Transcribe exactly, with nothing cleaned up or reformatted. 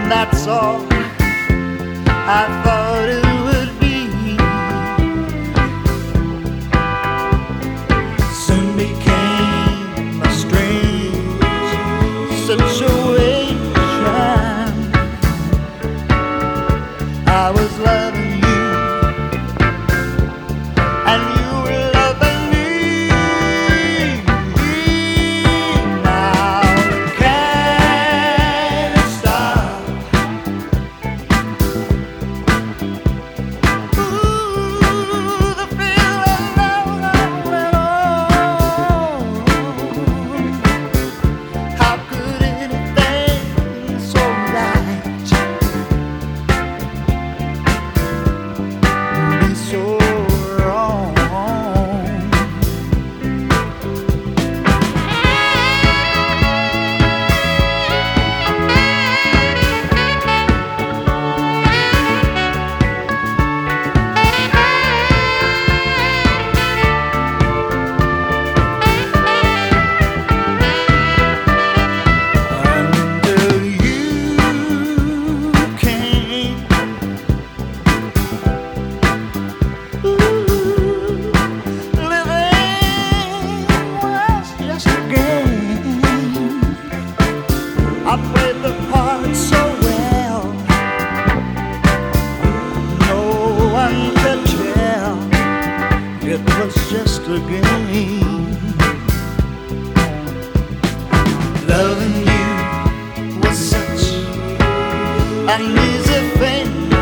that's all I thought it would be. Soon became a strange situation. I was loving you, and you were loving me. Now can't stop. Ooh, the feeling on and on. How could anything so right be so wrong? Until you came, ooh, living was just a game. I played the part so well, no one could tell it was just a game. Loving you was such an easy thing.